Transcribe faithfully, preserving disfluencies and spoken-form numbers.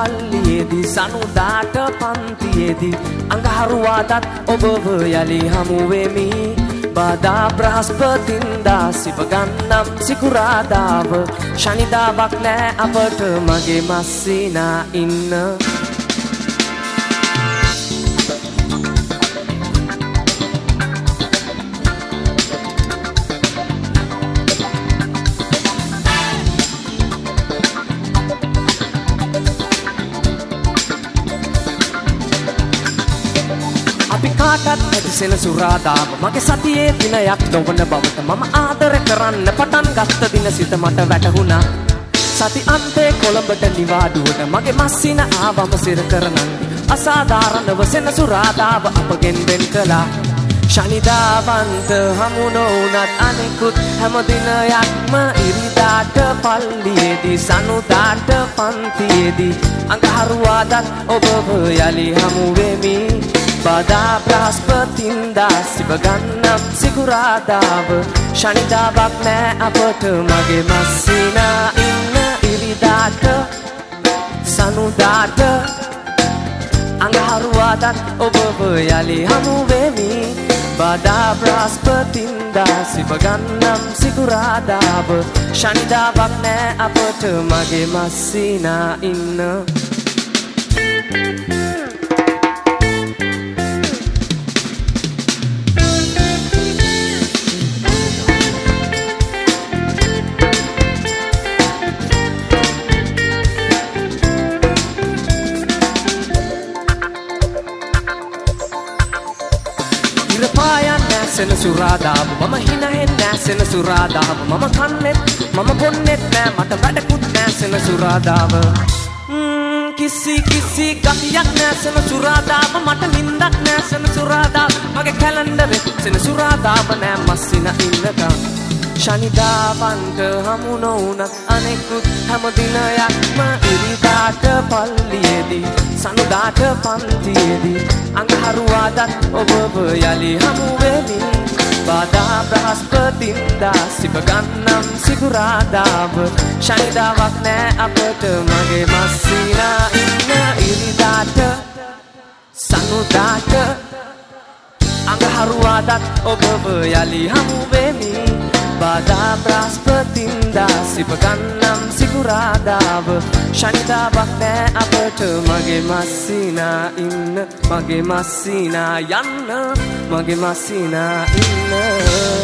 පල්ලියේදී සනුදාට පන්තියේදී අඟහරුවාටත් ඔබව යලි හමු වෙමි බාදා බ්‍රහස්පතින්දා සිපගන්නම් සිකුරාදාව ශනිදාවක් නෑ අපට මගේ මස්සිනා ඉන්න කාටත් ඇති සෙනසුරාදාව මගේ සතියේ දිනයක් නොවන බවට මම ආදර කරන්න පටන් ගත්ත දින සිත මට වැටහුණා සති අන්තේ කොළඹට නිවාඩුවට මගේ මස්සින ආවම සිර කරනන්දි අසාධාරණව සෙනසුරාදාව අපගෙන් වෙන් කළා ශනිදාවන්ත හමු නොවුනත් අනෙකුත් හැම දිනයක්ම ඉරිදාට පල්ලියේදී සනුදාට පන්තියේදී අඟහරුවාදත් ඔබව යලි හමු වෙමි බාදා බ්‍රහස්පතින්දා සිපගන්නම් සිකුරාදාව ශනිදාවක් නෑ අපට මගේ මස්සිනා ඉන්න ඉරිදාට සනුදාට අඟහරුවාදත් ඔබව යලි හමු වෙමි බාදා බ්‍රහස්පතින්දා සිපගන්නම් සිකුරාදාව ශනිදාවක් නෑ අපට මගේ මස්සිනා ඉන්න සෙනසුරාදාව මම හිනහෙන් නෑ සෙනසුරාදාව මම කන්නෙත් මම බොන්නෙත් නෑ මට වැඩකුත් නෑ සෙනසුරාදාව කිසි කිසි ගතියක් නෑ සෙනසුරාදාව මට නින්දක් නෑ සෙනසුරාදාව මගේ කැලෙන්ඩරේ සෙනසුරාදාව නෑ මස්සින ඉන්නකම් ශනිදාවන්ට හමු නොවුනත් අනෙකුත් හැම දිනයක්ම ඉරිදාට පල්ලියේදී සනුදාට පන්තියේදී අඟහරුවාදත් ඔබව යලි හමු වෙමි බාදා බ්‍රහස්පතින්දා සිපගන්නම් සිකුරාදාව ශනිදාවක් නෑ අපට මගේ මස්සිනා ඉන්න ඉරිදාට සනුදාට අඟහරුවාදත් ඔබව යලි හමු වෙමි බාදා බ්‍රහස්පතින්දා සිපගන්නම් සිකුරාදාව ශනිදාවක් නෑ අපට මගේ මස්සිනා ඉන්න මගේ මස්සිනා යන්න මගේ මස්සිනා ඉන්න